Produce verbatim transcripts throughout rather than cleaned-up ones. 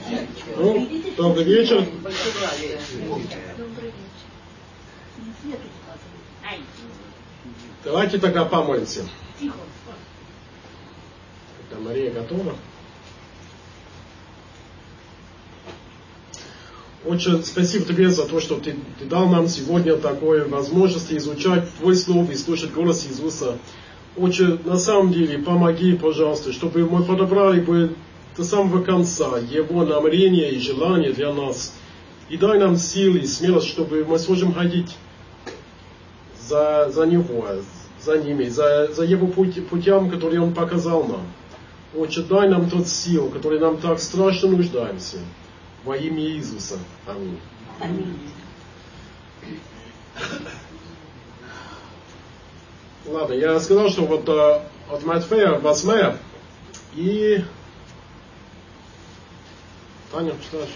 Ну, добрый вечер. Давайте тогда помолимся. Когда Мария готова. Отче, спасибо Тебе за то, что ты, ты дал нам сегодня такую возможность изучать Твой Слово и слушать голос Иисуса. Отче, на самом деле, помоги, пожалуйста, чтобы мы подобрали бы до самого конца Его намерения и желания для нас. И дай нам силы и смелость, чтобы мы сможем ходить за, за Него, за ними, за, за Его путь, путям, которые Он показал нам. Отче, дай нам тот сил, который нам так страшно нуждаемся. Во имя Иисуса. Аминь. Аминь. Ладно, я сказал, что вот э, от Матфея восьмая и... Таня, читаешь?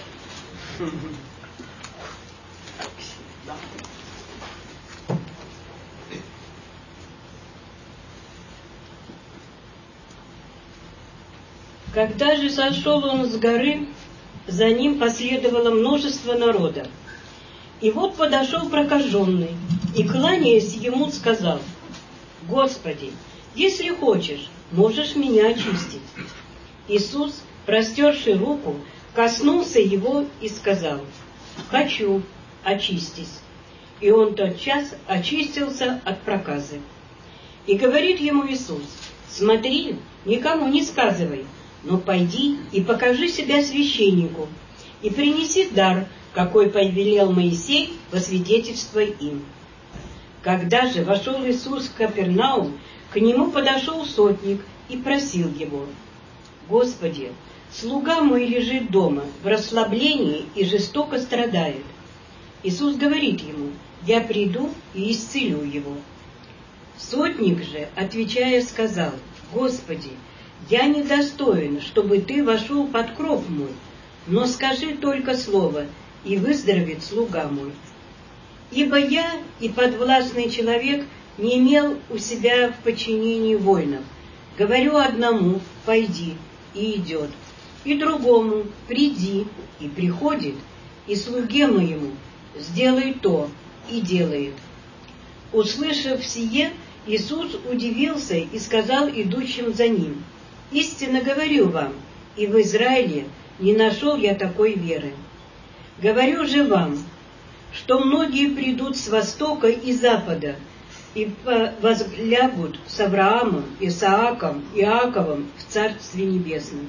Когда же сошел он с горы, за ним последовало множество народа. И вот подошел прокаженный, и, кланяясь ему, сказал: «Господи, если хочешь, можешь меня очистить». Иисус, простерши руку, коснулся его и сказал: «Хочу, очистись». И он тотчас очистился от проказы. И говорит ему Иисус: «Смотри, никому не сказывай, но пойди и покажи себя священнику, и принеси дар, какой повелел Моисей, во свидетельство им». Когда же вошел Иисус в Капернаум, к нему подошел сотник и просил его: «Господи, слуга мой лежит дома в расслаблении и жестоко страдает». Иисус говорит ему: «Я приду и исцелю его». Сотник же, отвечая, сказал: «Господи, я недостоин, чтобы ты вошел под кров мой, но скажи только слово, и выздоровеет слуга мой. Ибо я и подвластный человек не имел у себя в подчинении воинов. Говорю одному: пойди, и идет, и другому: приди, и приходит, и слуге моему: сделай то, и делает». Услышав сие, Иисус удивился и сказал идущим за ним: «Истинно говорю вам, и в Израиле не нашел я такой веры. Говорю же вам, что многие придут с востока и запада и возлягут с Авраамом, Исааком, Иаковом в Царстве Небесном.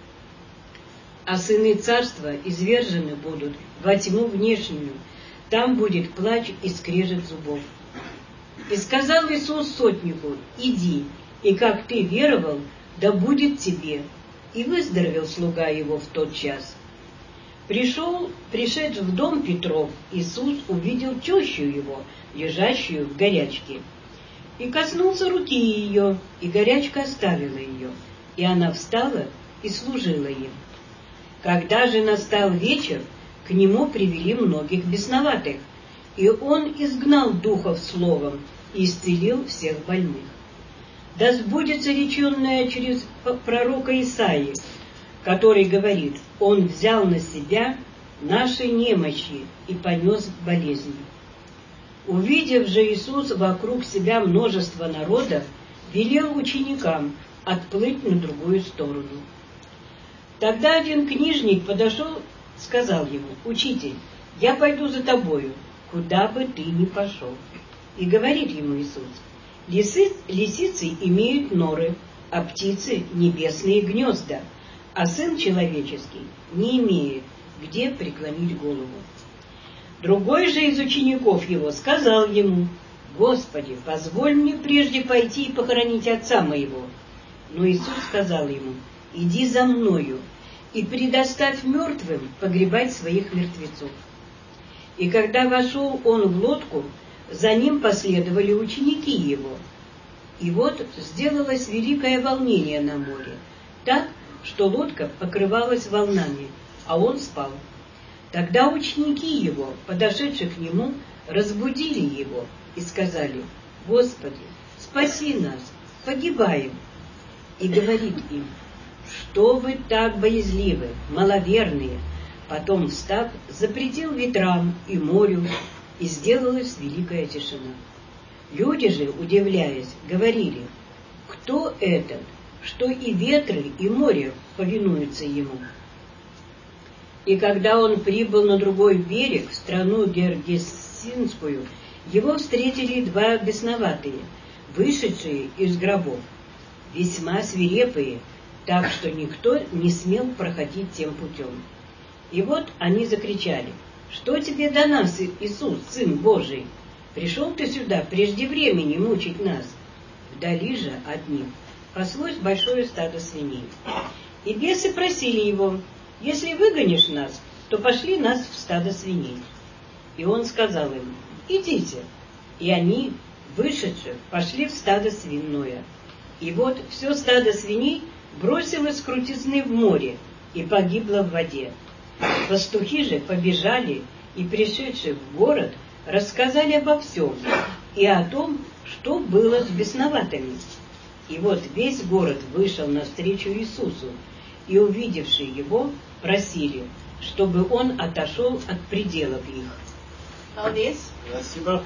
А сыны царства извержены будут во тьму внешнюю, там будет плач и скрежет зубов». И сказал Иисус сотнику: «Иди, и как ты веровал, да будет тебе». И выздоровел слуга его в тот час. Пришел, пришедший в дом Петров, Иисус увидел тещу его, лежащую в горячке, и коснулся руки ее, и горячка оставила ее, и она встала и служила им. Когда же настал вечер, к нему привели многих бесноватых, и он изгнал духов словом и исцелил всех больных. Да сбудется реченное через пророка Исаии, который говорит: «Он взял на себя наши немощи и понес болезни». Увидев же Иисус вокруг себя множество народа, велел ученикам отплыть на другую сторону. Тогда один книжник подошел, сказал ему: «Учитель, я пойду за тобою, куда бы ты ни пошел». И говорит ему Иисус: Лисы, лисицы имеют норы, а птицы — небесные гнезда, а Сын Человеческий не имеет, где преклонить голову. Другой же из учеников его сказал ему: «Господи, позволь мне прежде пойти и похоронить отца моего». Но Иисус сказал ему: «Иди за мною и предоставь мертвым погребать своих мертвецов». И когда вошел он в лодку, за ним последовали ученики его. И вот сделалось великое волнение на море, так, что лодка покрывалась волнами, а он спал. Тогда ученики его, подошедшие к нему, разбудили его и сказали: «Господи, спаси нас, погибаем». И говорит им: что вы так боязливы, маловерные? Потом, встав, запретил ветрам и морю, и сделалась великая тишина. Люди же, удивляясь, говорили: кто этот, что и ветры, и море повинуются ему? И когда он прибыл на другой берег, в страну Гергесинскую, его встретили два бесноватые, вышедшие из гробов, весьма свирепые, так что никто не смел проходить тем путем. И вот они закричали: что тебе до нас, Иисус, Сын Божий? Пришел ты сюда прежде времени мучить нас. Вдали же от них паслось большое стадо свиней. И бесы просили его: если выгонишь нас, то пошли нас в стадо свиней. И он сказал им: идите. И они, вышедшие, пошли в стадо свиное. И вот все стадо свиней бросилось с крутизны в море и погибло в воде. Пастухи же побежали и, пришедшие в город, рассказали обо всем и о том, что было с бесноватыми. И вот весь город вышел навстречу Иисусу, и, увидевшие его, просили, чтобы он отошел от пределов их. Paldies. Спасибо.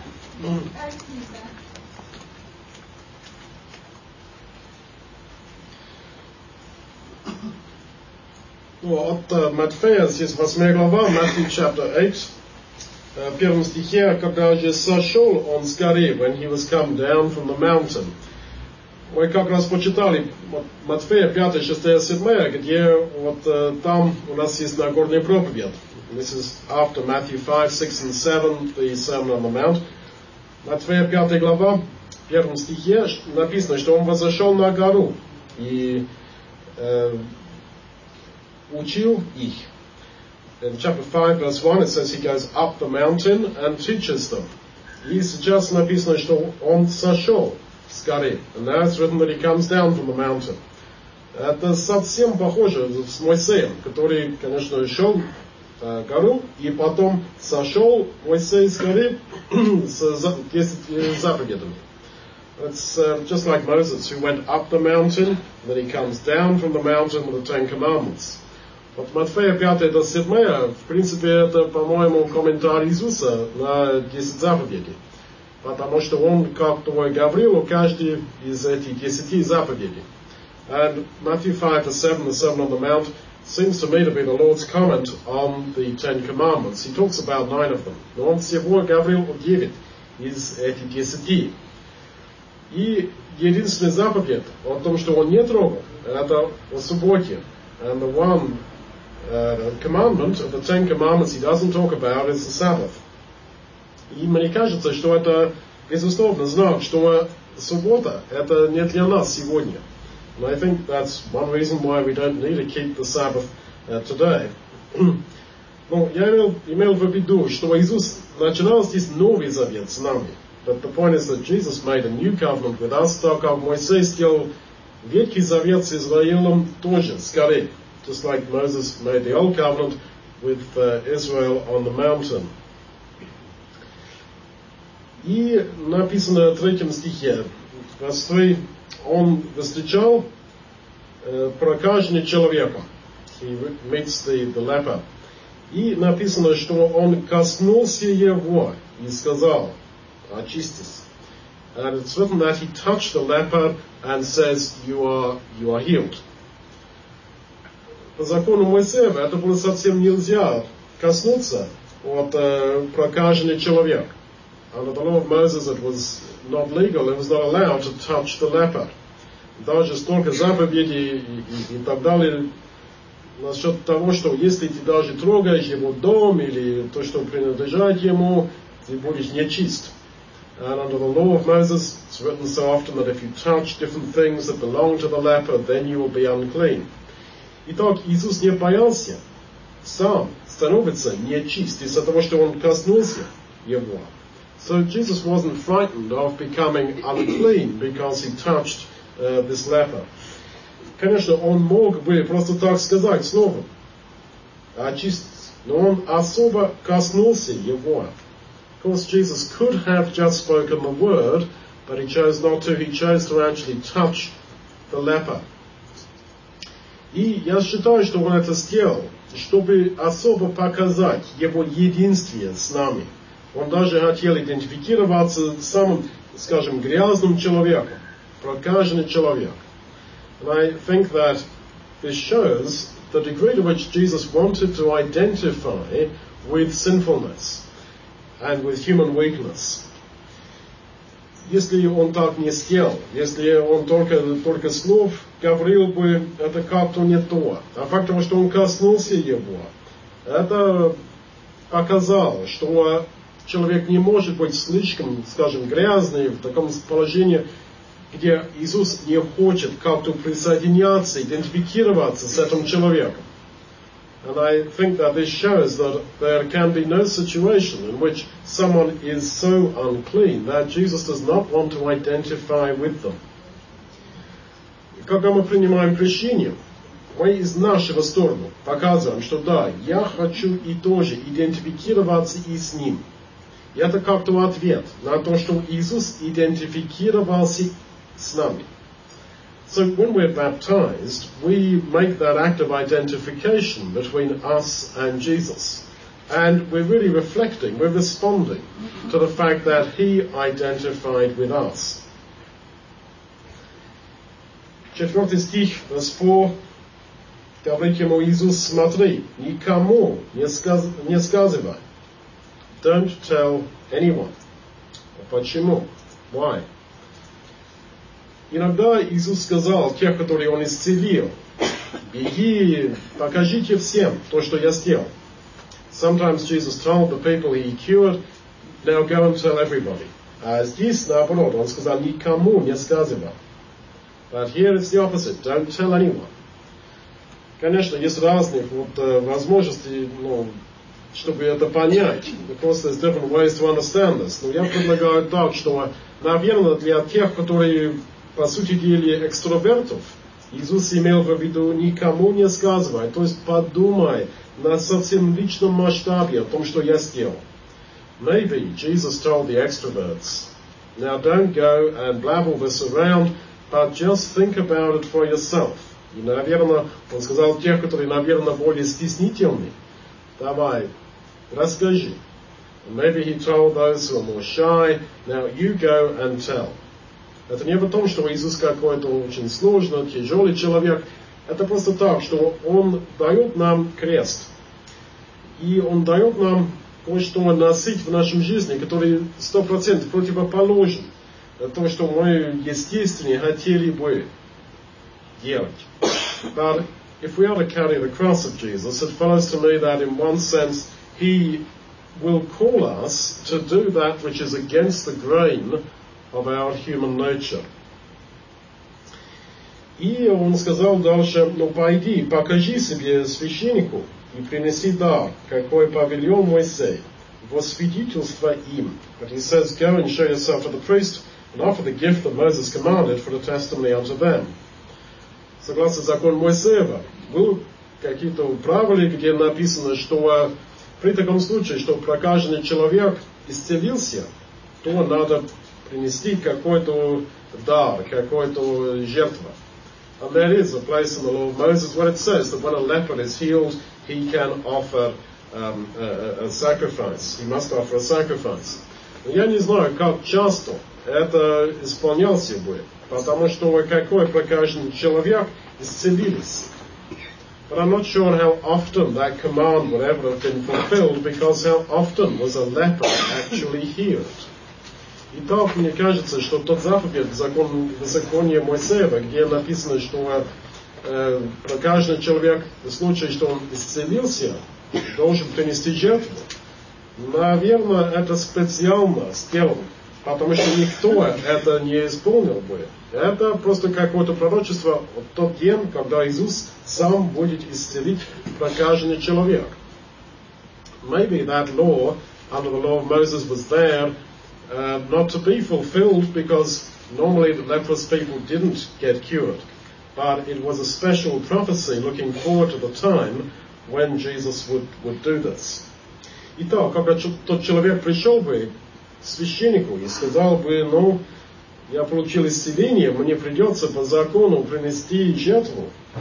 Ну, от uh, Матфея, здесь восьмая глава, Matthew chapter eight, uh, в первом стихе, когда же сошел он с горы, when he was come down from the mountain. Мы как раз почитали вот, Матфея пятая, шестая, седьмая, где вот uh, там у нас есть Нагорная проповедь. This is after Matthew five, six and seven, the Sermon on the Mount. Матфея пятая глава, в первом стихе написано, что он возошел на гору и uh, учил их. In chapter five, verse one, it says he goes up the mountain and teaches them. И сейчас написано, что он сошел с горы. And now it's written that he comes down from the mountain. Это совсем похоже с Моисеем, который, конечно, шел uh, гору, и потом сошел Моисей с горы с десятью заповедями. It's uh, just like Moses, who went up the mountain, and then he comes down from the mountain with the Ten Commandments. Вот Матфея пятая до седьмая, в принципе, это, по-моему, комментарий Иисуса на десять заповедей. Потому что он как-то говорил о каждой из этих десяти заповедей. And Matthew five to seven, the Sermon on the Mount, seems to me to be the Lord's comment on the Ten Commandments. He talks about nine of them. Но он всего говорил о девять из этих десяти. И единственная заповедь о том, что он не трогал, это о субботе. And the one uh, commandment of the Ten Commandments he doesn't talk about is the Sabbath. И мне кажется, что это, безусловно, знак, что суббота это не для нас сегодня. And I think that's one reason why we don't need to keep the Sabbath uh, today. Ну, я имел, имел в виду, что Иисус начинал здесь Новый Завет с нами. But the point is that Jesus made a new covenant with us, так как Моисей сделал Ветхий Завет с Израилем тоже с горы. Just like Moses made the Old Covenant with uh, Israel on the mountain. И написано в третьем стихе, verse three, он встречал uh, прокаженного человека. He meets the, the leper. И написано, что он коснулся его и сказал: очистись. And it's written that he touched the leper and says, you are, you are healed. По закону Моисея это было совсем нельзя коснуться от uh, прокаженного человека. Under the law of Moses it was not legal, it was not allowed to touch the leper. Даже столько заповедей и, и, и так далее насчет того, что если ты даже трогаешь его дом или то, что принадлежит ему, ты будешь нечист. And under the law of Moses, it's written so often that if you touch different things that belong to the leper, then you will be unclean. Итак, Иисус не боялся сам становиться нечист из-за того, что он коснулся его. So Jesus wasn't frightened of becoming unclean because he touched uh, this leper. Конечно, он мог бы просто так сказать снова, очиститься, но он особо коснулся его. Of course, Jesus could have just spoken the word, but he chose not to. He chose to actually touch the leper. И я считаю, что он это сделал, чтобы особо показать его единствие с нами. Он даже хотел идентифицироваться с самым, скажем, грязным человеком, прокаженный человек. And I think that this shows the degree to which Jesus wanted to identify with sinfulness and with human weakness. Если он так не сделал, если он только, только слов говорил бы, это как-то не то. А факт того, что он коснулся его, это показало, что человек не может быть слишком, скажем, грязный в таком положении, где Иисус не хочет как-то присоединяться, идентифицироваться с этим человеком. And I think that this shows that there can be no situation in which someone is so unclean that Jesus does not want to identify with them. Когда мы принимаем крещение, мы из нашего стороны показываем, что да, я хочу и тоже идентифицироваться и с ним. И это как-то ответ на то, что Иисус идентифицировался с нами. So when we're baptized, we make that act of identification between us and Jesus. And we're really reflecting, we're responding to the fact that He identified with us. Четвертый стих, Господь говорит ему Иисус, смотри, никому не, сказ, не сказывай. Don't tell anyone. Почему? Why? Иногда Иисус сказал тех, которые Он исцелил, беги, покажите всем то, что я сделал. Sometimes Jesus told the people He cured, now go and tell everybody. А здесь, наоборот, Он сказал, никому не сказывай. But here it's the opposite, don't tell anyone. Конечно, есть разные вот, возможности, ну, чтобы это понять. Of course, there's different ways to understand this. Но я предлагаю так, что, наверное, для тех, которые по сути дела, экстравертов, Иисус имел в виду никому не сказывай, то есть подумай на совсем личном масштабе о том, что я сделал. Maybe Jesus told the extroverts, now don't go and blabble this around, but just think about it for yourself. И, наверное, он сказал тех, которые, наверное, более стеснительны, давай, расскажи. Maybe he told those who are more shy, now you go and tell. Это не в том, что Иисус какой-то очень сложный, тяжелый человек. Это просто так, что Он дает нам крест. И Он дает нам кое-что носить в нашей жизни, который сто процентов противоположен тому, что мы естественно хотели бы делать. But if we are to carry the cross of Jesus, it follows to me that in one sense He will call us to do that which is against the grain of our human nature. И он сказал дальше, ну пойди, покажи себе священнику и принеси дар, какой повелел Моисей, во свидетельство им. But he says, go and show yourself to the priest and offer the gift that Moses commanded for the testimony unto them. Согласно закону Моисеева, был какие-то правила, где написано, что при таком случае, что прокаженный человек исцелился, то надо принести какой-то дар, какой-то жертву. And there is a place in the law of Moses where it says that when a leper is healed, he can offer um, a, a sacrifice. He must offer a sacrifice. Но я не знаю, как часто это исполнялось бы, потому что какой прокаженный человек исцелился. But I'm not sure how often that command would ever have been fulfilled, because how often was a leper actually healed? И так мне кажется, что тот заповедь в, закон, в законе Моисеева, где написано, что э, прокаженный человек в случае, что он исцелился, должен принести жертву, наверное, это специально сделано, потому что никто это не исполнил бы. Это просто какое-то пророчество в тот день, когда Иисус сам будет исцелить прокаженный человек. Maybe that law, under the law of Moses, was there Uh, not to be fulfilled, because normally the leprous people didn't get cured. But it was a special prophecy looking forward to the time when Jesus would, would do this. Итак, когда тот человек пришел бы к священнику и сказал бы, ну, я получил исцеление, мне придется по закону принести жертву.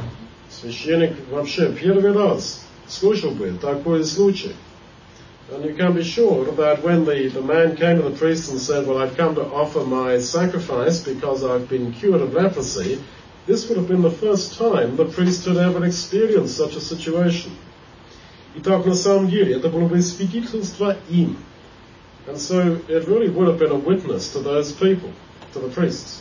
священник вообще первый раз слышал бы такой случай. And you can be sure that when the, the man came to the priest and said, well, I've come to offer my sacrifice because I've been cured of leprosy, this would have been the first time the priest had ever experienced such a situation. Итак, на самом деле, это было бы свидетельство им. And so it really would have been a witness to those people, to the priests.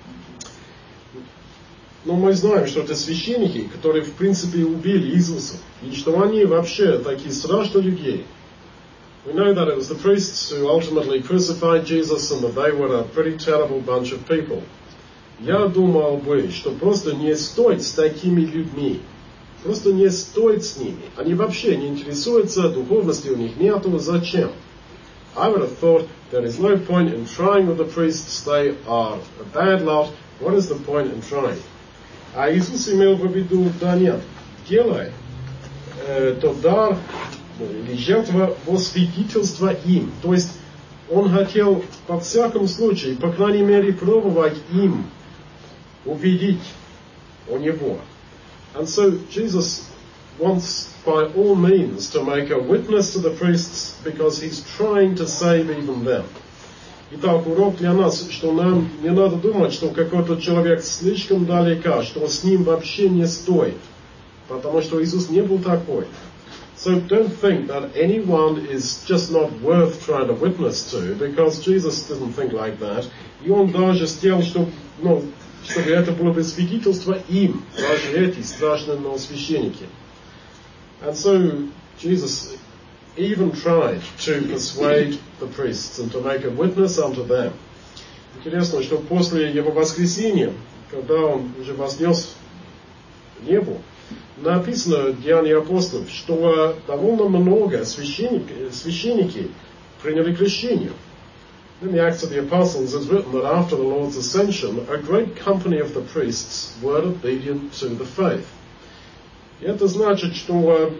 Но мы знаем, что это священники, которые в принципе убили Иисуса, и что они вообще такие страшные люди. We know that it was the priests who ultimately crucified Jesus and that they were a pretty terrible bunch of people. Я думал бы, что просто не стоит с такими людьми. Просто не стоит с ними. Они вообще не интересуются, духовности у них нету, зачем? I would have thought there is no point in trying with the priests, they are a bad lot, what is the point in trying? А Иисус имел в виду, да нет, делай э, тот дар, или жертва во свидетельство им. То есть он хотел, по всякому случаю, по крайней мере, пробовать им увидеть у него. And so Jesus wants by all means to make a witness to the priests because he's trying to save even them. Итак, урок для нас, что нам не надо думать, что какой-то человек слишком далеко, что с ним вообще не стоит, потому что Иисус не был такой. So don't think that anyone is just not worth trying to witness to, because Jesus didn't think like that. И он даже сделал, чтобы, ну, чтобы это было бы свидетельство им, даже эти страшные священники. And so Jesus even tried to persuade the priests and to make a witness unto them. Интересно, что после его воскресения, когда он уже вознес в небо, написано в Деянии апостолов, что довольно много священники, священники приняли крещение. In the Acts of the Apostles it's written that after the Lord's ascension, a great company of the priests were obedient to the faith. И это значит, что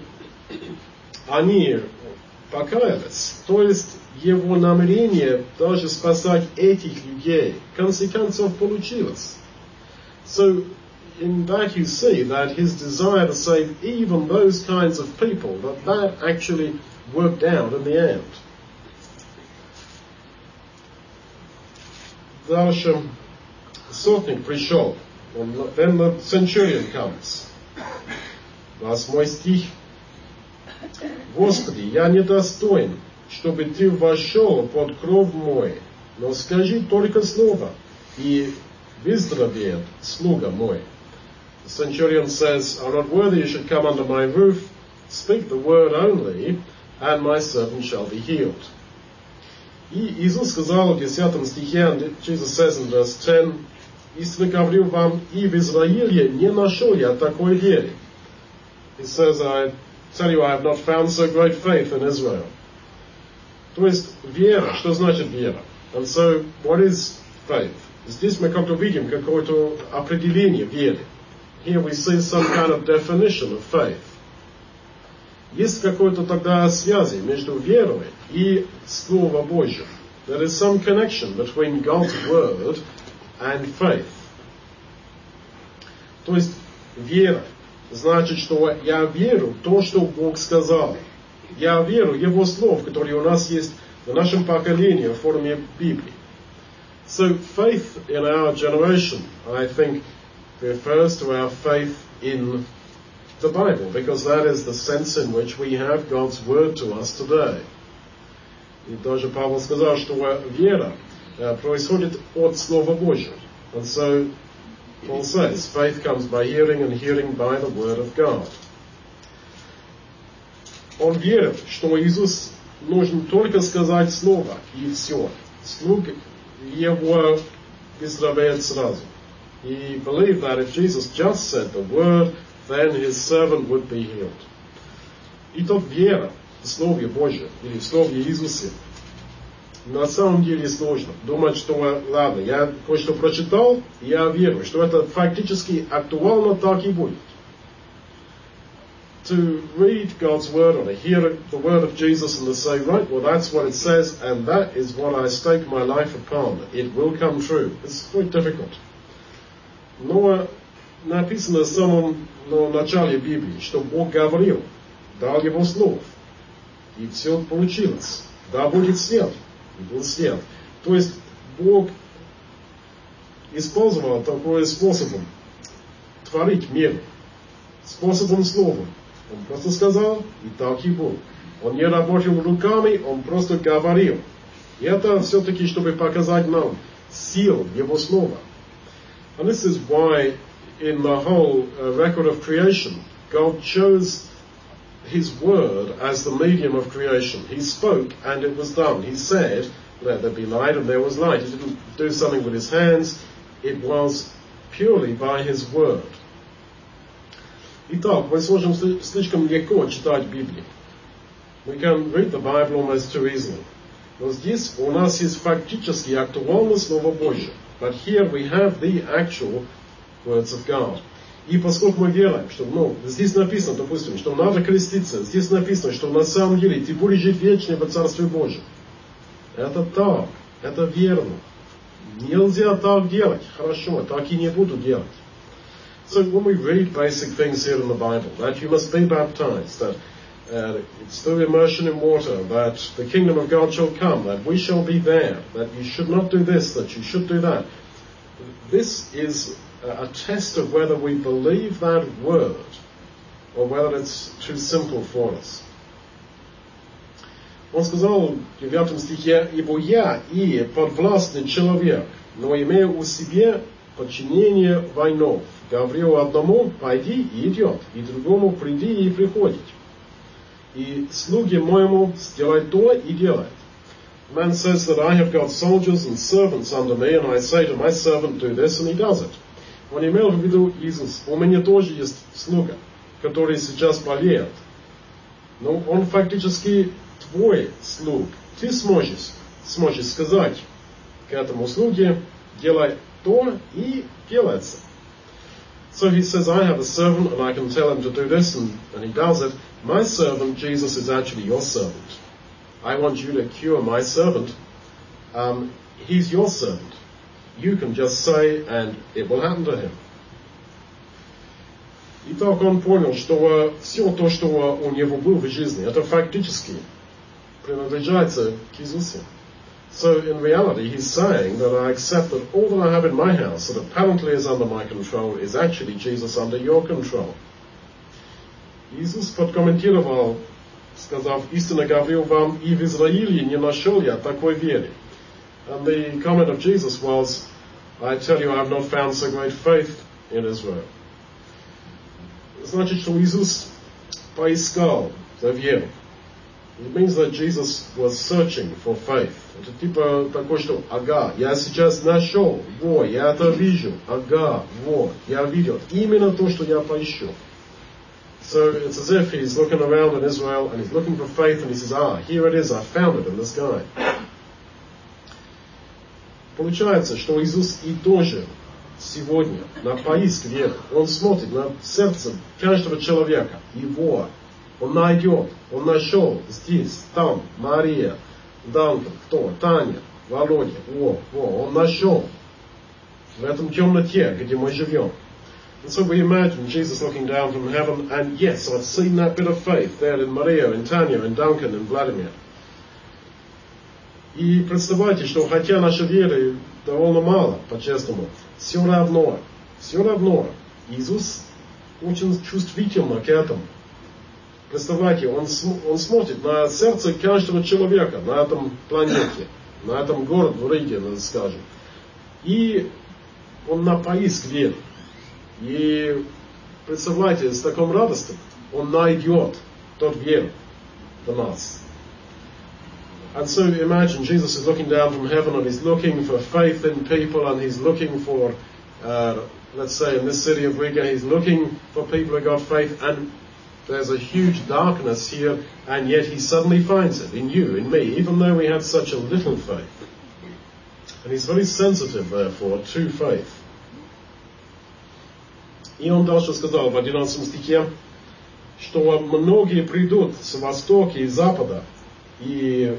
они покаялись, то есть его намерение даже спасать этих людей, в конце концов, получилось. So, in that you see that his desire to save even those kinds of people, that that actually worked out in the end. Дальше сотник пришел, then the centurion comes. Восьмой стих. Господи, я недостоин, чтобы ты вошел под кров мой, но скажи только слово, и выздоровеет слуга мой. The centurion says, I'm not worthy you should come under my roof, speak the word only, and my servant shall be healed. И Иисус сказал в десятом стихе, and Jesus says in verse ten, истинно говорю вам, и в Израиле не нашел я такой веры. He says, I tell you, I have not found so great faith in Israel. То есть вера, что значит вера? And so, what is faith? Здесь мы как-то видим какое-то определение веры. Here we see some kind of definition of faith. Есть какой-то тогда связь между верой и Словом Божьим. There is some connection between God's word and faith. То есть вера значит, что я верю в то, что Бог сказал. Я верю в Его слов, которые у нас есть в нашем поколении в форме Библии. So faith in our generation, I think, refers to our faith in the Bible, because that is the sense in which we have God's word to us today. И даже Павел сказал, что вера происходит от Слова Божьего. And so Paul says, faith comes by hearing, and hearing by the word of God. Он верит, что Иисус нужно только сказать слово, и все. Слуг его выздоровеет сразу. He believed that if Jesus just said the word, then his servant would be healed. И тут вера в Слове Божьем, или в Слове Иисусе, на самом деле сложно. Думать, что, ладно, я кое-что прочитал, и я верю, что это фактически актуально так и будет. To read God's word or to hear the word of Jesus and to say, right, well that's what it says, and that is what I stake my life upon. It will come true. It's very difficult. Но написано в самом ну, начале Библии, что Бог говорил, дал его слов, и все получилось. Да будет свет, и был свет. То есть Бог использовал такой способом творить мир, способом слова. Он просто сказал, и так и было. Он не работал руками, он просто говорил. И это все-таки, чтобы показать нам силу его слова. And this is why in the whole uh, record of creation, God chose His word as the medium of creation. He spoke and it was done. He said, let there be light, and there was light. He didn't do something with his hands. It was purely by His word. Итак, мы сможем слишком легко читать Библию. We can read the Bible almost too easily. Но здесь у нас есть фактически актуальное Слово Божье. But here we have the actual words of God. И поскольку мы верим, что ну, здесь написано, допустим, что надо креститься, здесь написано, что на самом деле ты будешь жить вечно в Царстве Божьем. Это так, это верно. Нельзя так делать. Хорошо, так и не буду делать. So when we read basic things here in the Bible, that you must be baptized, that uh, it's through immersion in water, that the kingdom of God shall come, that we shall be there, that you should not do this, that you should do that. This is a test of whether we believe that word or whether it's too simple for us. Он сказал в девятом стихе, «Ибо я и подвластный человек, но имею у себя подчинение воинов. Говорю одному, пойди, и идет, и другому, приди, и приходит. И слуге моему сделай то, и делает. Man says that I have got soldiers and servants under me, and I say to my servant, do this, and he does it». Он имел в виду Иисус. У меня тоже есть слуга, который сейчас болеет. Но он фактически твой слуг. Ты сможешь, сможешь сказать к этому слуге, делай то, и делается. So he says, I have a servant, and I can tell him to do this, and, and he does it. My servant, Jesus, is actually your servant. I want you to cure my servant. Um, he's your servant. You can just say, and it will happen to him. Итак, он понял, что все то, что у него было в жизни, это фактически принадлежится к Иисусу. So in reality, he's saying that I accept that all that I have in my house, that apparently is under my control, is actually Jesus under your control. Иисус подкомментировал, сказав, истинно говорю вам, и в Израиле не нашел я такой веры. And the comment of Jesus was, I tell you, I have not found so great faith in Israel. Значит, что Иисус поискал за веру. It means that Jesus was searching for faith. Это типа такое, что, ага, я сейчас нашел, во, я это вижу, ага, во, я видел именно то, что я поищу. So it's as if he's looking around in Israel and he's looking for faith and he says, ah, here it is, I found it in this guy. Получается, что Иисус и тоже сегодня на поиск веры, Он смотрит на сердце каждого человека, его, Он найдет, Он нашел здесь, там, Мария, Данка, кто, Таня, Володя, во, во, Он нашел в этом темноте, где мы живем. And so we imagine Jesus looking down from heaven, and yes, I've seen that bit of faith there in Maria, in Tanya, in Duncan, in Vladimir. И представьте, что хотя нашей веры довольно мало, по-честному, все равно, все равно, Иисус очень чувствительно к этому. Представьте, он, он смотрит на сердце каждого человека на этом планете, на этом городе, в Риге, скажем. И он на поиск веры. И представляете, с такой радостью он найдет тот веру для нас. And so imagine Jesus is looking down from heaven and he's looking for faith in people, and he's looking for, uh, let's say in this city of Riga, he's looking for people who got faith, and there's a huge darkness here, and yet he suddenly finds it in you, in me, even though we have such a little faith. And he's very sensitive, therefore, to faith. И он дальше сказал в одиннадцатом стихе, что многие придут с востока и запада и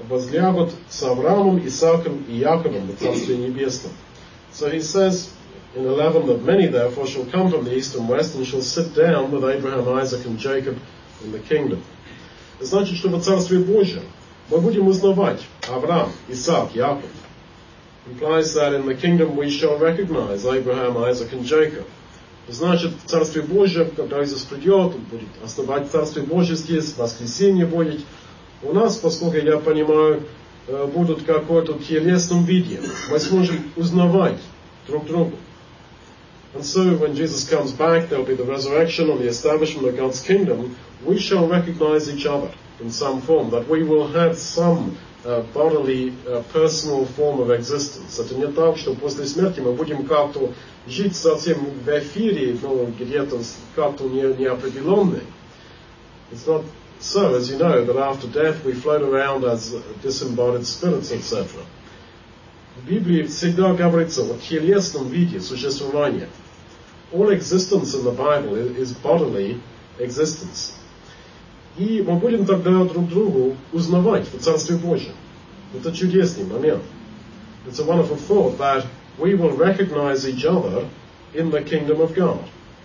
возлягут с Авраамом, Исааком и Яковом в Царстве Небесном. So he says, in eleven, that many therefore shall come from the east and west and shall sit down with Abraham, Isaac and Jacob in the kingdom. Значит, что в Царстве Божьем мы будем узнавать Авраам, Исаак, Яков. Implies that in the kingdom we shall recognize Abraham, Isaac and Jacob. Значит, в Царстве Божьем, когда Иисус придет, Он будет основать Царствие Божье здесь, воскресенье будет. У нас, поскольку я понимаю, будут в каком-то телесном виде. Мы сможем узнавать друг друга. And so when Jesus comes back, there will be the resurrection and the establishment of God's kingdom. We shall recognize each other in some form, that we will have some uh, bodily, uh, personal form of existence. Это не так, что после смерти мы будем как-то жить совсем в эфире, но где-то как-то не, неопределенный. It's not so, as you know, that after death we float around as disembodied spirits, et cetera. В Библии всегда говорится о телесном виде существования. All existence in the Bible is bodily existence. И мы будем тогда друг другу узнавать в Царстве Божьем. Это чудесный момент. It's a wonderful thought that we will recognize each other in the kingdom of God.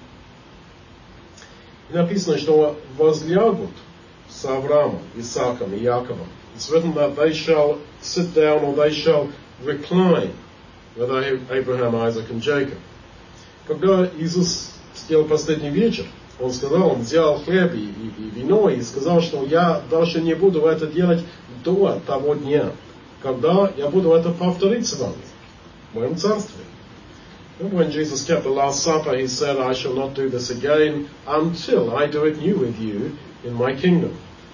И написано, что возлягут с Авраамом, Исааком и Яковом. It's written that they shall sit down or they shall recline with Abraham, Isaac and Jacob. Когда Иисус сделал последний вечер, Он сказал, Он взял хлеб и, и, и вино и сказал, что я дальше не буду это делать до того дня, когда я буду это повторить с вами в моем царстве. When Jesus kept the Last Supper, He said, I shall not do this again until I do it new with you in my kingdom.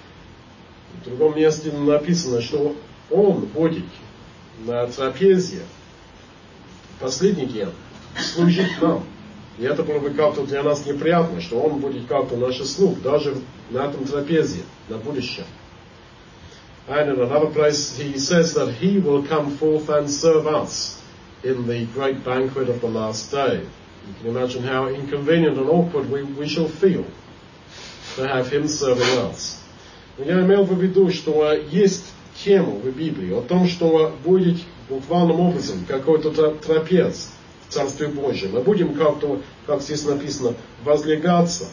В другом месте написано, что Он будет на трапезе последний день служить нам. И это было бы как-то для нас неприятно, что Он будет как-то наш слуг, даже на этом трапезе, на будущем. And in another place He says that He will come forth and serve us in the great banquet of the last day. You can imagine how inconvenient and awkward we, we shall feel to have Him serving us. Но я имел в виду, что есть тема в Библии о том, что будет буквальным образом какой-то трапез в Царстве Божьем. Мы будем как-то, как здесь написано, возлегаться,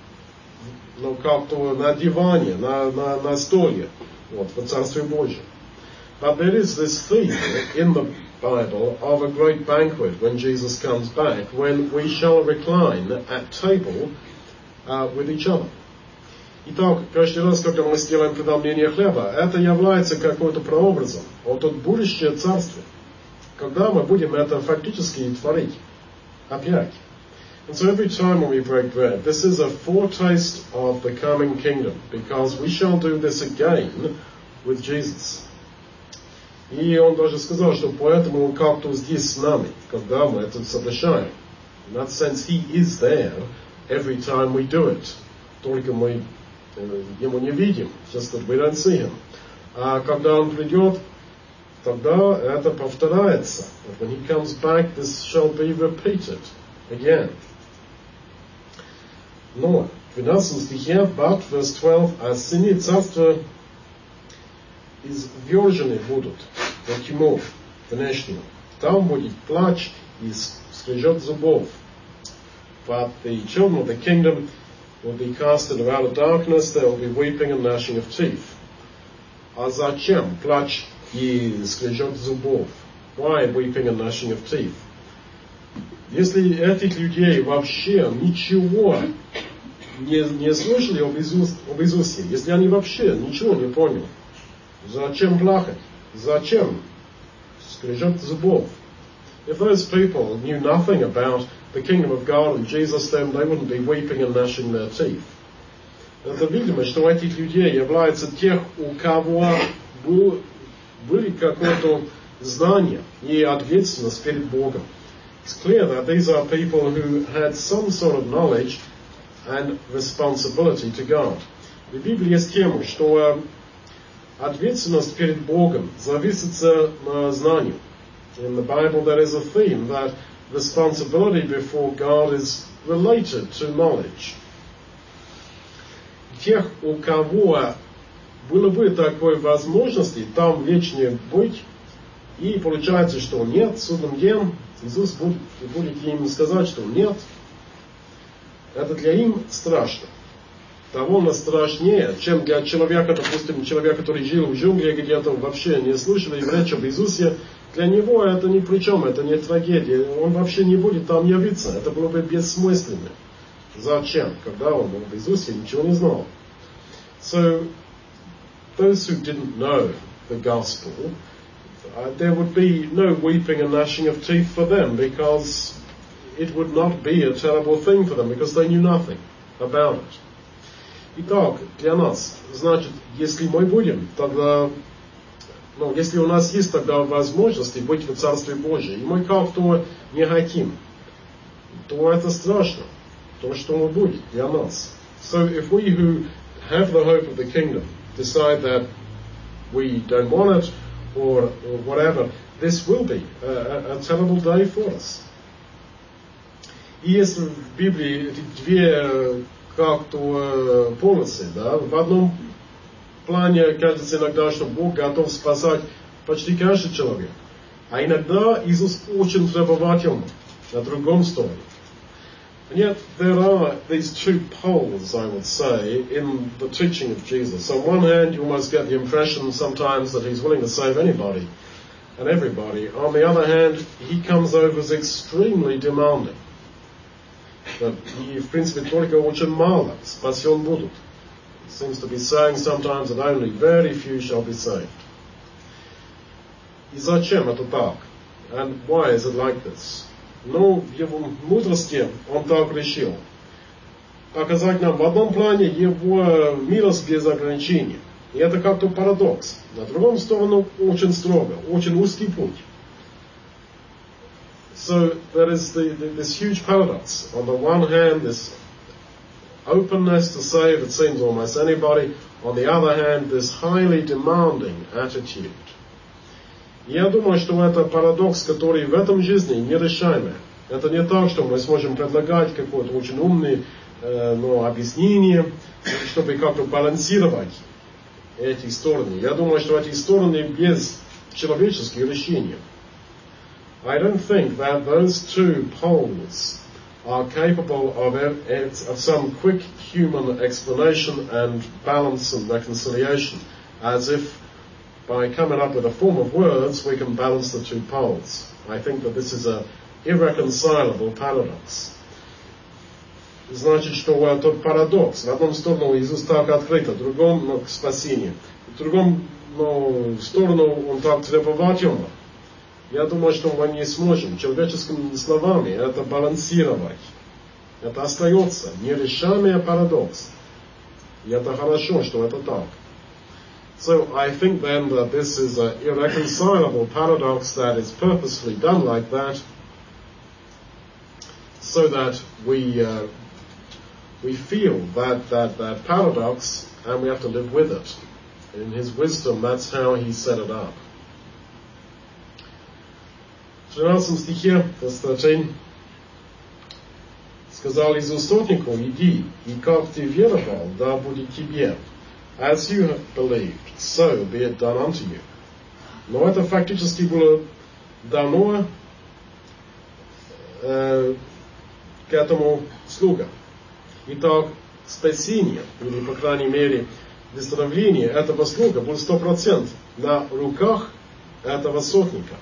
ну, как-то на диване, на, на, на столе, вот, в Царстве Божьем. But there is this theme in the Bible of a great banquet when Jesus comes back, when we shall recline at table uh, with each other. Итак, каждый раз, когда мы сделаем преломление хлеба, это является какой-то прообразом от будущего царства, когда мы будем это фактически творить опять. And so every time when we break bread, this is a foretaste of the coming kingdom, because we shall do this again with Jesus. И он даже сказал, что поэтому он как-то здесь с нами, когда мы это совершаем. In that sense, He is there every time we do it. Только мы Ему не видим, just that we don't see Him. А когда Он придет, тогда это повторяется. But when He comes back, this shall be repeated again. Но в двенадцатом стихе, but verse twelve, а сыны царства извержены будут до тьмы внешнего. Там будет плач и скрежет зубов. But the children of the kingdom will be cast into outer darkness, there will be weeping and gnashing of teeth. А зачем плач и скрежет зубов? Why weeping and gnashing of teeth? Если этих людей вообще ничего не, не слышали об, Иисус, об Иисусе, если они вообще ничего не поняли, зачем плакать? Зачем скрежет зубов? If those people knew nothing about the kingdom of God and Jesus, then they wouldn't be weeping and gnashing their teeth. Это видимо, что этих людей являются тех, у кого был, были какое-то знание и ответственность перед Богом. It's clear that these are people who had some sort of knowledge and responsibility to God. В Библии есть тема, что ответственность перед Богом зависит от знания. In the Bible there is a theme that responsibility before God is related to knowledge. Тех, у кого было бы такой возможности там вечно быть, и получается, что нет, судным днем Иисус будет, будет им сказать, что нет, это для им страшно. Довольно страшнее, чем для человека, допустим, человек, который жил в джунглях где-то, вообще не слышал речь об Иисусе. Для него это ни при чем, это не трагедия. Он вообще не будет там явиться. Это было бы бессмысленно. Зачем? Когда он об Иисусе ничего не знал. So, those who didn't know the gospel, uh, there would be no weeping and gnashing of teeth for them, because it would not be a terrible thing for them, because they knew nothing about it. Итак, для нас, значит, если мы будем, тогда, ну, если у нас есть тогда возможность быть в Царстве Божьем, и мы как-то не хотим, то это страшно, то, что мы будем для нас. So if we who have the hope of the kingdom decide that we don't want it, or, or whatever, this will be a, a, a terrible day for us. И если в Библии эти две как-то полосы, да, в одном плане кажется иногда, что Бог готов спасать почти каждый человек, а иногда Иисус очень требовательный на другом стороне. And yet there are these two poles, I would say, in the teaching of Jesus. On one hand, you almost get the impression sometimes that he's willing to save anybody and everybody. On the other hand, he comes over as extremely demanding. That he, в принципе, только очень мало спасен будут. He seems to be saying sometimes that only very few shall be saved. И зачем это так? And why is it like this? Но в его мудрости он так решил. Показать нам в одном плане его милость без ограничений. И это как-то парадокс. На другом сторону очень строго, очень узкий путь. So there is the, the, this huge paradox. On the one hand, this openness to save, it seems almost anybody. On the other hand, this highly demanding attitude. Я думаю, что это парадокс, который в этом жизни нерешаемый. Это не так, что мы сможем предлагать какое-то очень умное э, но объяснение, чтобы как-то балансировать эти стороны. Я думаю, что эти стороны без человеческих решений. I don't think that those two poles are capable of, of some quick human explanation and balance and reconciliation, as if by coming up with a form of words we can balance the two poles. I think that this is an irreconcilable paradox. Значит, что тот парадокс. В одном сторону Иисус так открыт, в другом ну, к спасению. В другом ну, сторону он так требовательно. Я думаю, что мы не сможем человеческими словами это балансировать. Это остается нерешаемый парадокс. И это хорошо, что это так. So I think then that this is an irreconcilable paradox that is purposefully done like that, so that we uh, we feel that, that that paradox and we have to live with it. In His wisdom, that's how He set it up. В тринадцатом стихе Константин сказал Иисус сотнику: иди, и как ты веровал, да будет тебе. As you have believed, so be it done unto you. Но это фактически было дано э, к этому слуга. Итак, спасение, или, по крайней мере, выздоровление этого слуга было сто процентов на руках этого сотника.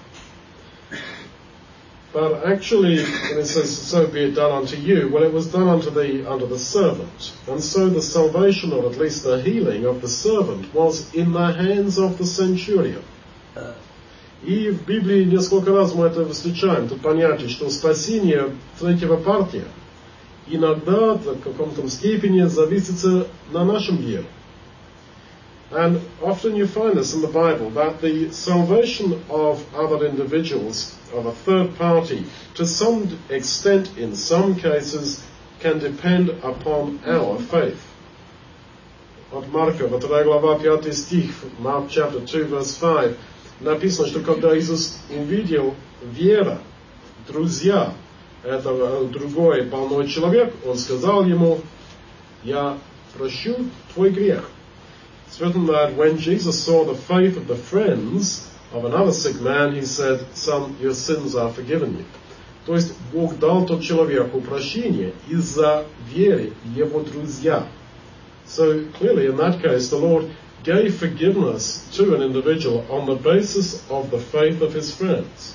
But actually, when it says, so be it done unto you, well, it was done unto the, unto the servant. And so the salvation, or at least the healing of the servant, was in the hands of the centurion. И в Библии несколько раз мы это встречаем, это понятие, что спасение третьего партия иногда в каком-то степени зависит на нашем вере. And often you find this in the Bible, that the salvation of other individuals, of a third party, to some extent, in some cases, can depend upon our faith. От Марка, вторая глава, пятый стих, Mark chapter two, verse five, написано, что когда Иисус увидел вера, друзья этого другой больной человек, Он сказал ему: я прощу твой грех. It's written that when Jesus saw the faith of the friends of another sick man, he said, son, your sins are forgiven you. То есть Бог дал тот человеку прощение из-за веры в его друзья. So clearly in that case the Lord gave forgiveness to an individual on the basis of the faith of his friends.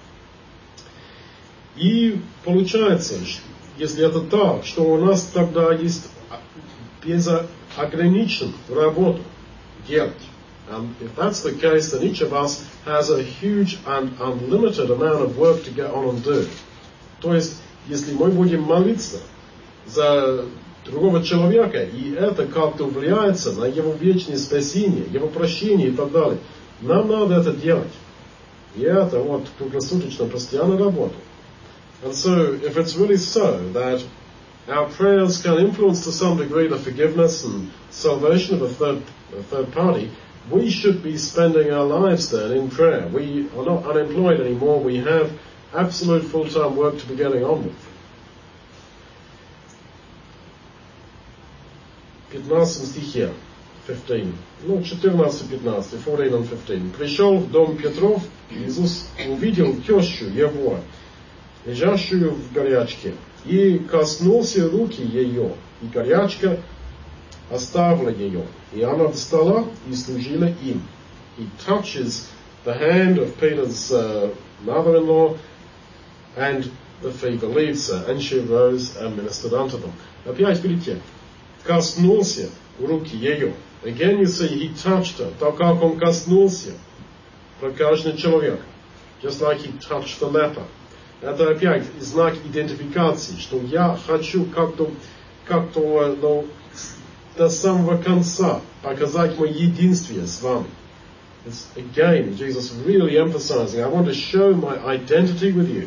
И получается, если это так, что у нас тогда есть безограничен работу делать. And if that's the case, then each of us has a huge and unlimited amount of work to get on and do. То есть, если мы будем молиться за другого человека, и это как-то влияется на его вечное спасение, его прощение и так далее, нам надо это делать. И это вот круглосуточно, постоянно работа. And so, if it's really so that our prayers can influence to some degree the forgiveness and salvation of a third, a third party, we should be spending our lives then in prayer. We are not unemployed anymore. We have absolute full-time work to be getting on with. пятнадцатом стихе, fifteen. Ну, четырнадцать, пятнадцать, fourteen and fifteen. Пришел в дом Петров, Иисус увидел тещу его, лежащую в горячке, и коснулся руки ее, и горячка оставила ее, и она встала и служила им. He touches the hand of Peter's uh, mother-in-law, and the fever leaves her, and she rose and ministered unto them. Опять видите, коснулся руки ее. Again you see, he touched her, так как он коснулся про каждого человека. Just like he touched the leper. Это опять знак идентификации, что я хочу как-то, как-то, ну, до самого конца показать мое единствие с вами. It's again, Jesus really emphasizing, I want to show my identity with you.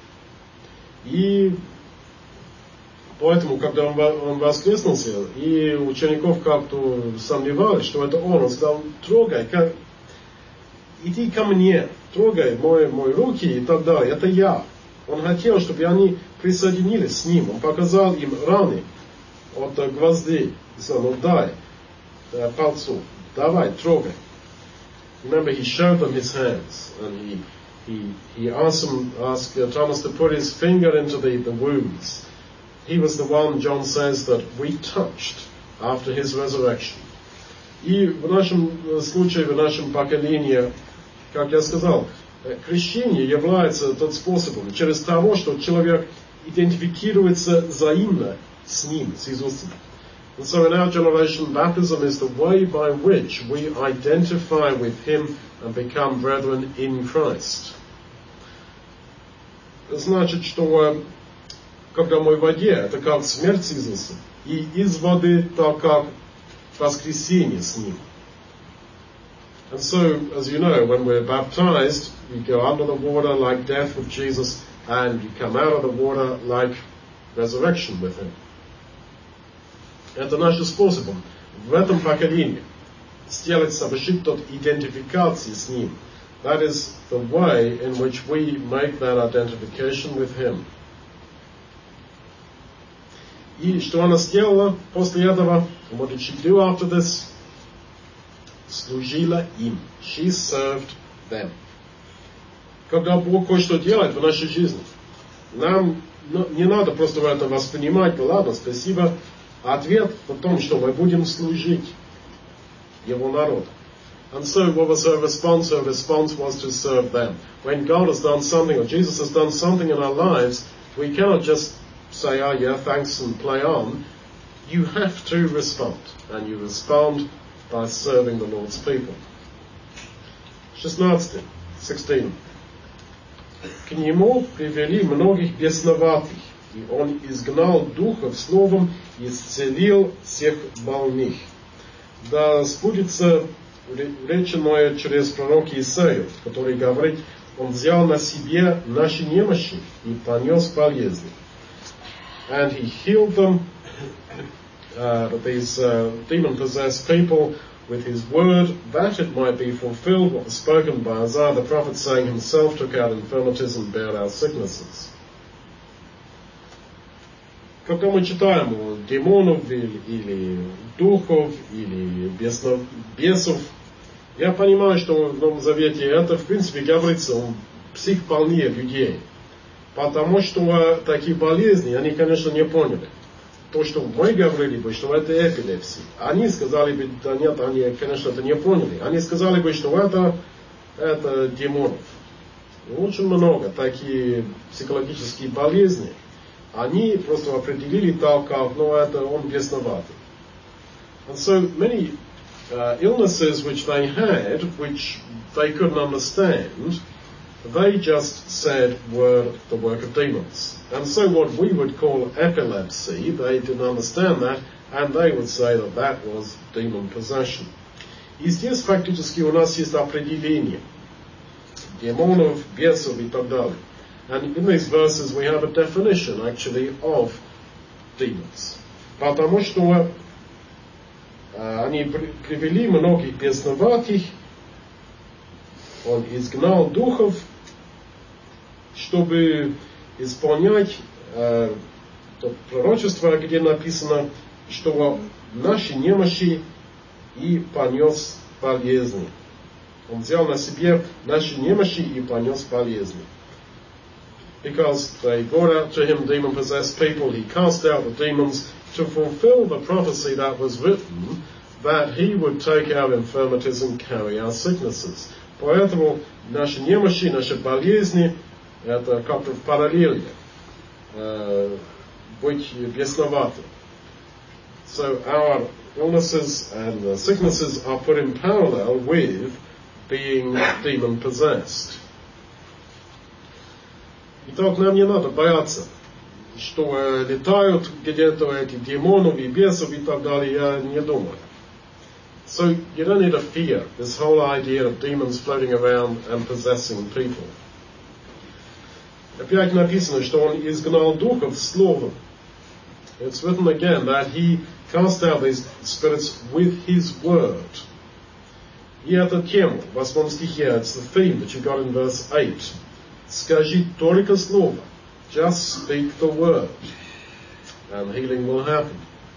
И поэтому, когда он, он воскреснулся, и учеников как-то сомневались, что это он, он сказал, трогай, как, иди ко мне, трогай мои, мои руки и так далее, это я. Он хотел, чтобы они присоединились с ним, он показал им раны от гвоздей. He said, ну дай пальцу, давай, трогай. Remember, he showed them his hands, and he he he asked them, asked uh, Thomas to put his finger into the, the wounds. He was the one, John says, that we touched after his resurrection. И в нашем случае, в нашем поколении, как я сказал, крещение является тот способом, через того, что человек идентифицируется взаимно с ним, с Иисусом. And so in our generation, baptism is the way by which we identify with Him and become brethren in Christ. Значит, что когда мы в воде, это как смерть с Иисусом, и из воды, так как воскресение с Ним. And so, as you know, when we're baptized, we go under the water like death with Jesus, and we come out of the water like resurrection with Him. Это нашим способом в этом поколении сделать, совершить тот идентификации с Ним. That is the way in which we make that identification with Him. И что она сделала после этого? What did she do after this? Служила им. She served them. Когда Бог кое-что делает в нашей жизни, нам не надо просто это воспринимать, ну ладно, спасибо. Ответ в том, что мы будем служить Его народу. And so what was her response? Her response was to serve them. When God has done something, or Jesus has done something in our lives, we cannot just say, oh yeah, thanks, and play on. You have to respond. And you respond by serving the Lord's people. шестнадцать, sixteen. К нему привели многих бесноватых, и он изгнал духов словом и исцелил всех больных. Да сбудется реченое через пророка Исаию, который говорит, он взял на себе наши немощи и понес болезни. And he healed them, uh, these uh, demon-possessed people, with his word, that it might be fulfilled what was spoken by Isaiah the prophet, saying, himself took our infirmities and bare our sicknesses. Когда мы читаем о демонов или, или духов, или беснов, бесов, я понимаю, что в Новом Завете это, в принципе, говорится о психбольных людей. Потому что такие болезни, они, конечно, не поняли. То, что мы говорили бы, что это эпилепсия. Они сказали бы, да нет, они, конечно, это не поняли. Они сказали бы, что это, это демонов. Очень много такие психологические болезни. Они просто определили так, как, ну, это он бесноватый. And so many uh, illnesses which they had, which they couldn't understand, they just said were the work of demons. And so what we would call epilepsy, they didn't understand that, and they would say that that was demon possession. И здесь фактически у нас есть определение демонов, бесов и так далее. And in these verses we have a definition actually of demons. Потому что uh, они привели многих бесноватых, он изгнал духов, чтобы исполнять э, то пророчество, где написано, что наши немощи и понес болезни. Он взял на себе наши немощи и понес болезни. Because they brought out to him demon-possessed people, he cast out the demons to fulfill the prophecy that was written, that he would take our infirmities and carry our sicknesses. Поэтому наши немощи, наши болезни, это как-то в параллели, uh, быть бесноватым. So our illnesses and uh, sicknesses are put in parallel with being demon-possessed. Итак, нам не надо бояться, что э, летают где-то эти демонов и бесов и так далее, я не думаю. So you don't need to fear this whole idea of demons floating around and possessing people. Опять написано, что он изгнал духов словом. It's written again that he cast out these spirits with his word. И эта тема в восьмом стихе, it's the theme that you got in verse eight. Скажи только слово. Just speak the word. And healing will happen.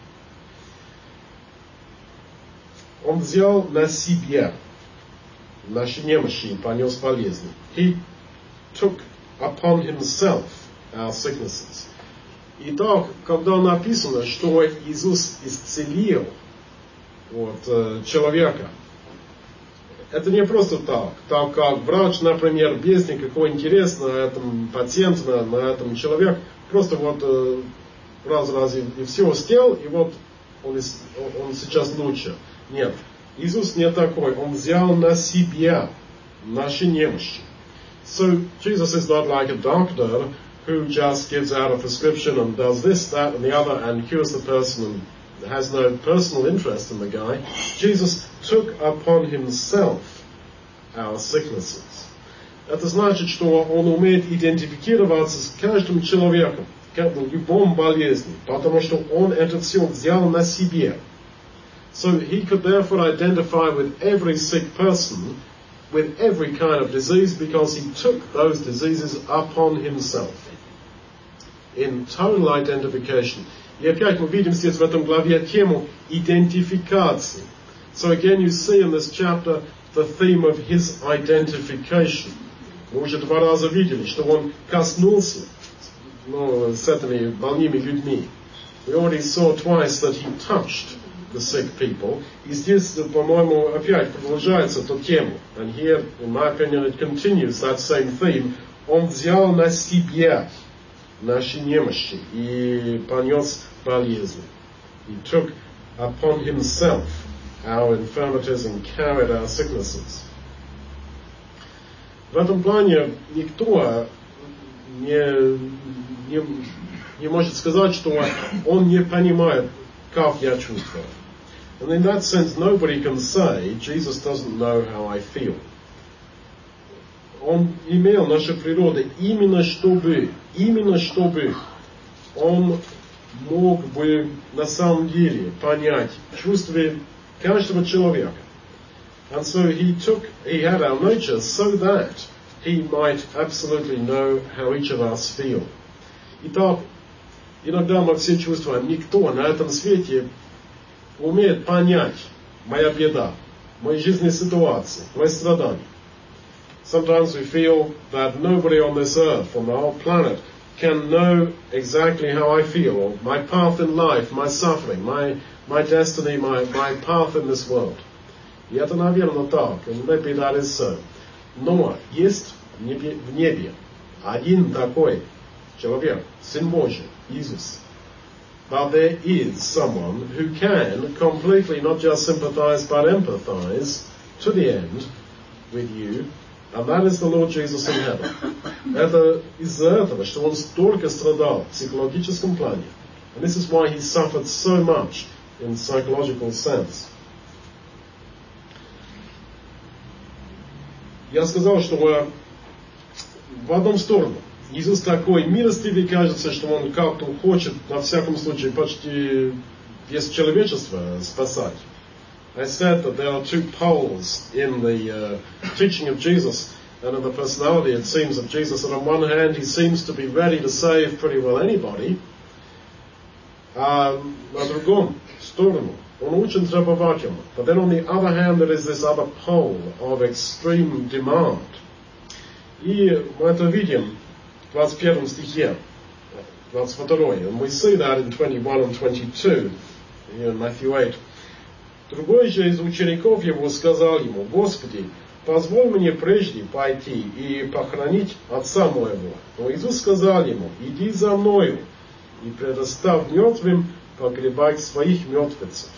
Он взял на себя наши немощи и понес болезни. He took upon himself our sicknesses. Итак, когда написано, что Иисус исцелил вот, э, человека, это не просто так. Так как врач, например, без никакого интереса на этом пациенте, на, на этом человеке, просто вот э, раз-раз и, и все сделал, и вот он, он сейчас лучше. Нет, Иисус не такой. Он взял на себя наши немощи. So Jesus is not like a doctor who just gives out a prescription and does this, that, and the other and cures the person and has no personal interest in the guy. Jesus took upon himself our sicknesses. Это значит, что он умеет идентифицироваться с каждым человеком, в любом болезни, потому что он это все взял на себе. So he could therefore identify with every sick person, with every kind of disease, because he took those diseases upon himself. In total identification. И опять мы видим здесь в этом главе тему идентификации. So again you see in this chapter the theme of his identification. Мы уже два раза видели, что он коснулся ну, с этими больными людьми. We already saw twice that he touched the sick people. И здесь, по-моему, опять продолжается эту тему. And here, in my opinion, it continues that same theme. Он взял на себя наши немощи и понес болезни. He took upon himself our infirmities and carried our sicknesses. В этом плане никто не, не, не может сказать, что он не понимает, как я чувствую. And in that sense, nobody can say, Jesus doesn't know how I feel. Он имел нашу природу именно чтобы, именно чтобы он мог бы на самом деле понять чувства каждого человека. And so he took, he had our nature so that he might absolutely know how each of us feel. Итак, иногда мы все чувствуем, никто на этом свете умеет понять моя беда, мои жизненные ситуации, мои страдания. Sometimes we feel that nobody on this earth, on the whole planet, can know exactly how I feel, or my path in life, my suffering, my, my destiny, my, my path in this world. И это, наверное, так. And maybe that is so. Но есть в небе, в небе один такой человек, Сын Божий, Иисус. But there is someone who can completely not just sympathize but empathize to the end with you, and that is the Lord Jesus in heaven. Это из-за этого, что он столько страдал в психологическом плане. And this is why he suffered so much in psychological sense. Я сказал, что в одном сторону Иисус такой милостивый, кажется, что он как-то хочет, на всяком случае, почти весь человечество спасать. I said that there are two poles in the uh, teaching of Jesus and in the personality, it seems, of Jesus. And on one hand, he seems to be ready to save pretty well anybody. А на другом сторону он очень требовательный. But then on the other hand, there is this other pole of extreme demand. И мы это видим в двадцать первом стихе, двадцать второй. And we see that in twenty-one and twenty-two, here in Matthew eight. Другой же из учеников его сказал ему: Господи, позволь мне прежде пойти и похоронить отца моего. Но Иисус сказал ему: иди за мною и предоставь мертвым погребать своих мертвецов.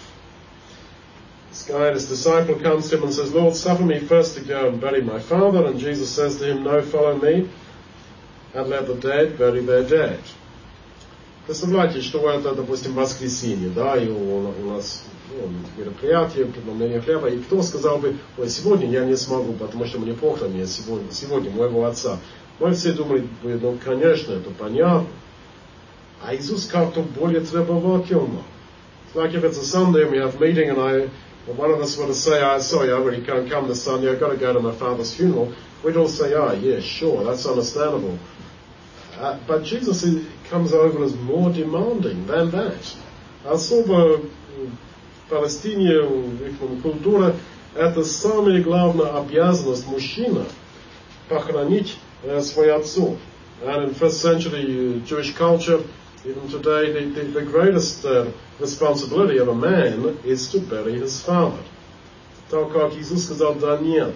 This guy, this disciple, comes to him and says, Lord, suffer me first to go and bury my father. And Jesus says to him, no, follow me, and let the dead bury their dead. Представляете, что это, допустим, воскресенье, да, и у, у нас ну, мероприятие, преломление хлеба, и кто сказал бы: ой, сегодня я не смогу, потому что мне похороны сегодня, сегодня моего отца. Мы все думали, ну, конечно, это понятно. А Иисус как-то более требовательно. It's like if it's a Sunday and we have a meeting and I, one of us were to say, oh, sorry, I really can't come this Sunday, I've got to go to my father's funeral, we'd all say, oh, yeah, sure, that's understandable. Uh, but Jesus is, comes over as more demanding than that. Особо в Палестине, в их культуре, это самая главная обязанность мужчины похоронить uh, своих отцов. And in first century Jewish culture, even today, the, the, the greatest uh, responsibility of a man is to bury his father. Так как Иисус сказал: да нет,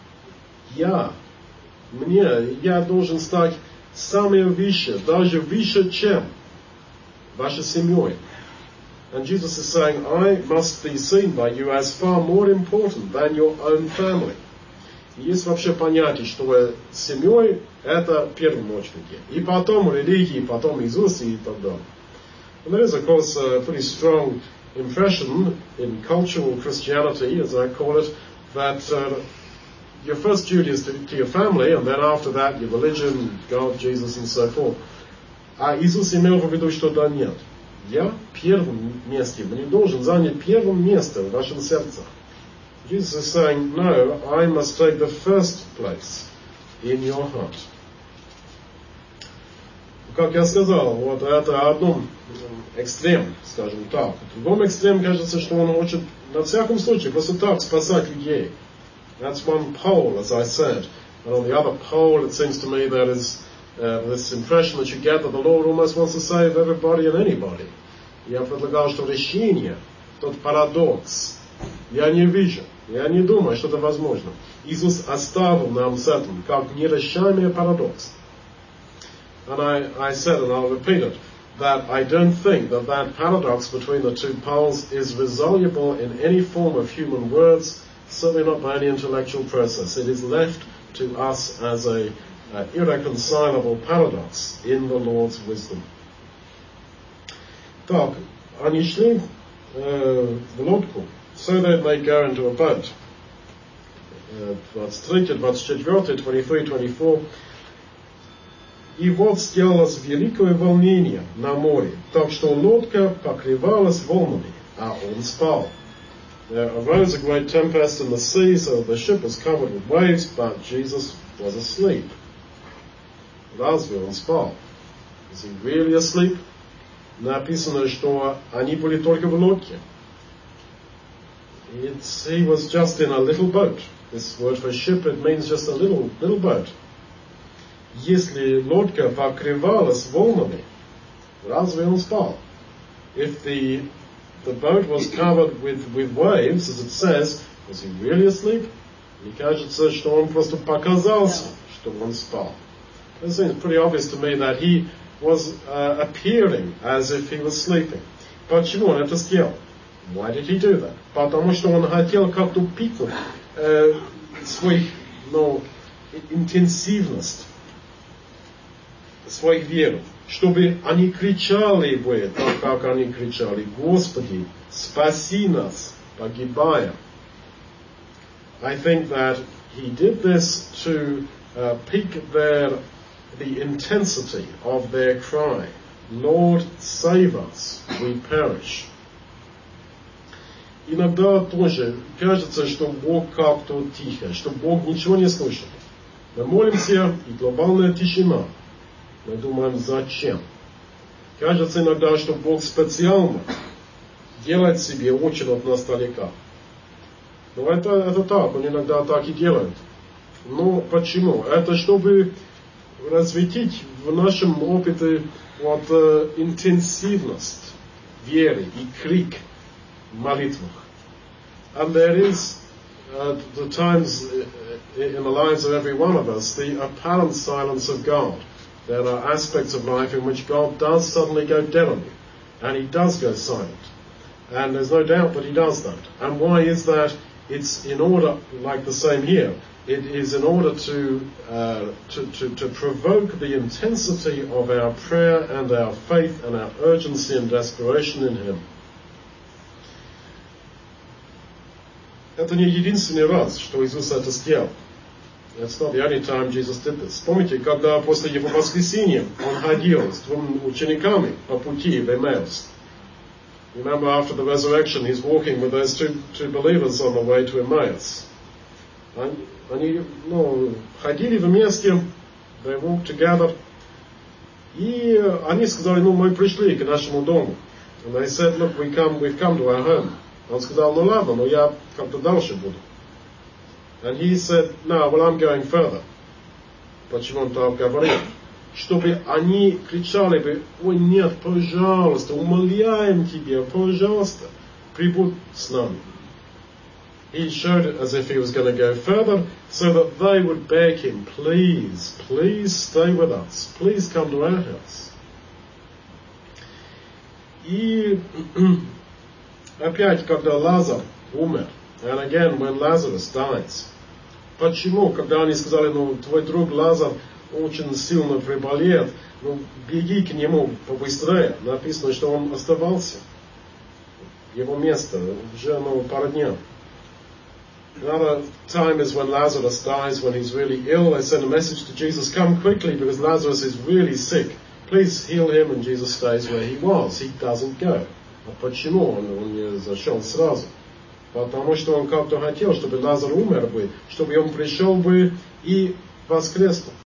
я, мне, я должен стать самым выше, даже выше, чем вашей семьей. And Jesus is saying, I must be seen by you as far more important than your own family. Есть вообще понятие, что семьей это в первом очереди, и потом религия, и потом Иисус, и так далее. And there is, of course, a pretty strong impression in cultural Christianity, as I call it, that uh, your first duty is to, to your family, and then after that your religion, God, Jesus, and so forth. А Иисус имел в виду, что да нет. Я в первом месте, не должен занять первое место в вашем сердце. Jesus is saying, no, I must take the first place in your heart. Как я сказал, вот это одном экстрем, скажем так. В другом экстреме кажется, что он хочет на всяком случае просто так спасать людей. That's one pole, as I said. And on the other pole, it seems to me there is uh, this impression that you get that the Lord almost wants to save everybody and anybody. Я предлагал, что решение, тот парадокс, я не вижу. Я не думаю, что это возможно. Иисус оставил нам с этим как нерешаемый парадокс. And I, I said, and I'll repeat it, that I don't think that that paradox between the two poles is resoluble in any form of human words, certainly not by any intellectual process. It is left to us as a uh, irreconcilable paradox in the Lord's wisdom. Так, они шли э, в лодку, so that they go into a boat. двадцать три, двадцать четыре, twenty-three, twenty-four. И вот сделалось великое волнение на море, так что лодка покрывалась волнами, а он спал. There arose a great tempest in the sea, so the ship was covered with waves, but Jesus was asleep. Разве он спал? Is he really asleep? Написано, что они были только в лодке. It's, he was just in a little boat. This word for ship, it means just a little, little boat. Если лодка покрывалась волнами, разве он спал? If the, the boat was covered with, with waves, as it says, was he really asleep? Мне кажется, что он просто показался, что он спал. It seems pretty obvious to me that he was uh, appearing as if he was sleeping. Почему он это сделал? Why did he do that? Потому что он хотел как-то пикнуть э, свою ну, интенсивность, свою веру, чтобы они кричали бы, так как они кричали: Господи, спаси нас, погибаем. I think that he did this to uh, pique their, the intensity of their cry. Lord, save us, we perish. Иногда тоже кажется, что Бог как-то тихо, что Бог ничего не слышит. Мы молимся, и глобальная тишина. Мы думаем, зачем? Кажется иногда, что Бог специально делает себе очень от нас далека. Но это, это так, он иногда так и делает. Но почему? Это чтобы развитить в нашем опыте вот, э, интенсивность веры и крик в молитвах. And there is, at the times in the lives of every one of us, the apparent silence of God. There are aspects of life in which God does suddenly go dead on you, and He does go silent. And there's no doubt that He does that. And why is that? It's in order, like the same here, it is in order to, uh, to, to, to provoke the intensity of our prayer and our faith and our urgency and desperation in Him. Это не единственный раз, что Иисус это сделал. It's not the only time Jesus did this. Помните, когда после Его воскресения Он ходил с двумя учениками по пути в Эмаус? Remember, after the resurrection, He's walking with those two, two believers on the way to Emmaus. Они, ну, ходили вместе, they walked together, и они сказали, ну, мы пришли к нашему дому. And they said, look, we come, we've come to our home. Он сказал, ну ладно, но я как-то дальше буду. And he said, no, well, I'm going further. Почему он так говорил? Чтобы они кричали бы, ой, нет, пожалуйста, умоляем тебя, пожалуйста, прибудь с нами. He showed it as if he was going to go further, so that they would beg him, please, please stay with us, please come to our house. И опять, когда Лазарь умер, and again, when Lazarus dies, почему, когда они сказали, ну, твой друг Лазарь очень сильно приболеет, ну, беги к нему побыстрее. Написано, что он оставался. Его место уже, ну, пару дней. Another time is when Lazarus dies, when he's really ill. They send a message to Jesus, come quickly, because Lazarus is really sick. Please heal him, and Jesus stays where he was. He doesn't go. А почему он, он не зашел сразу? Потому что он как-то хотел, чтобы Лазарь умер бы, чтобы он пришел бы и воскреснул.